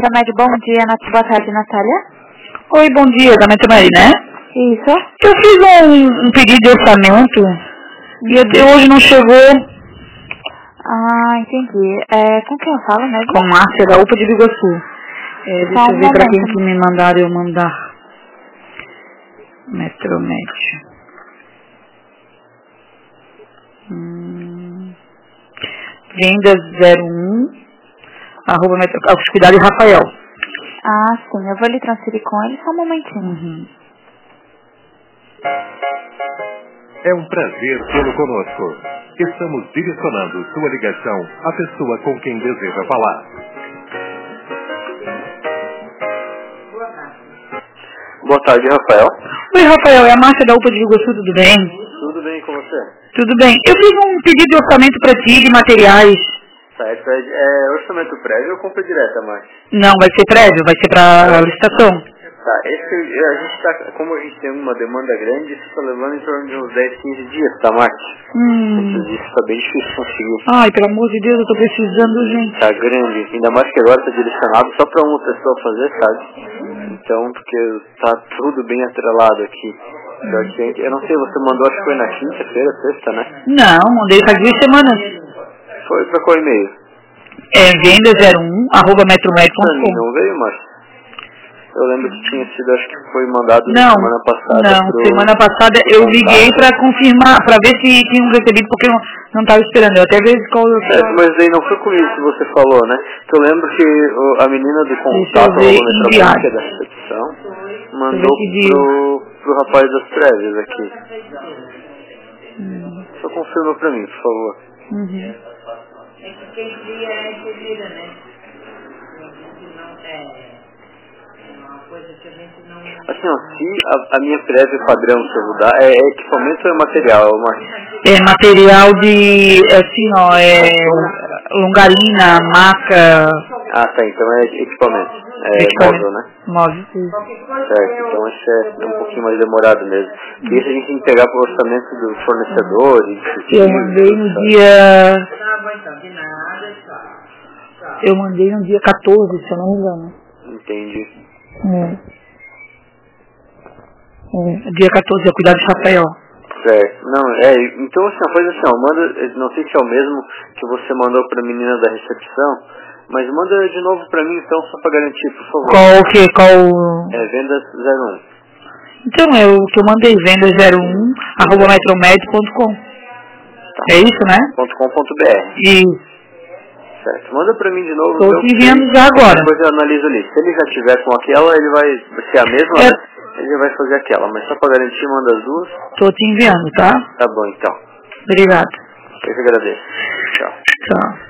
Metromed, bom dia. Boa tarde, Natália. Oi, bom dia, da Metromed, né? Isso. Eu fiz um pedido de orçamento e até hoje não chegou. Ah, entendi. Com quem eu falo mesmo? Com Márcia, da UPA de Biguaçu. Deixa eu ver pra quem que me mandaram eu mandar. Metromed. Vendas 01, arroba Metromed. Cuidado, Rafael. Ah, sim. Eu vou lhe transferir com ele só um momentinho. É um prazer tê-lo conosco. Estamos direcionando sua ligação à pessoa com quem deseja falar. Boa tarde, Rafael. Oi, Rafael. É a Márcia da UPA de Biguaçu, tudo bem? Tudo bem com você? Tudo bem. Eu fiz um pedido de orçamento para ti de materiais. Certo. É orçamento prévio ou compra direta, Márcia? Não, vai ser prévio, vai ser para licitação. Tá, a gente tá, como a gente tem uma demanda grande, isso está levando em torno de uns 10, 15 dias, tá, Márcia? Isso está bem difícil conseguir. Ai, pelo amor de Deus, eu tô precisando, gente. Tá grande, ainda mais que agora tá direcionado só para uma pessoa fazer, sabe? Então, porque tá tudo bem atrelado aqui. Eu não sei, você mandou, acho que foi na quinta-feira, sexta, né? Não, mandei faz 2 semanas. Foi pra qual e-mail? Venda01, arroba Pra mim metromed.com. não veio, Márcia. Eu lembro que tinha sido, acho que foi mandado Semana passada. Semana passada eu liguei pra confirmar, pra ver se tinham recebido, porque eu não estava esperando. Eu até vejo qual eu Certo, mas aí não foi comigo que você falou, né? Que eu lembro que a menina do contato, que é da recepção, mandou pro rapaz das prévias aqui. Só confirma pra mim, por favor. Assim, ó, se a minha prévia padrão que eu vou dar é equipamento ou é material, Márcio? É material de, assim, ó, longarina, maca. Ah, tá, então é equipamento. Móvel, né? Móvel. Certo, então isso é um pouquinho mais demorado mesmo. Porque isso a gente tem que pegar pro orçamento do fornecedor e Eu mandei no dia... Eu mandei no dia 14, se eu não me engano. Entendi. Dia 14, cuidado de Rafael. Certo. Não, então assim, faz assim, ó, manda, não sei se é o mesmo que você mandou pra menina da recepção, mas manda de novo pra mim então, só pra garantir, por favor. Qual o quê? Vendas 01. Então, o que eu mandei, vendas01, arroba metromed.com. Tá. É isso, né? .com.br. Isso. Certo. Manda pra mim de novo. Estou te enviando já agora. Depois eu analiso ali. Se ele já tiver com aquela, ele vai ser a mesma, né? Ele vai fazer aquela. Mas só pra garantir, manda as duas. Estou te enviando, tá? Tá bom, então. Obrigado. Eu que agradeço. Tchau. Tchau.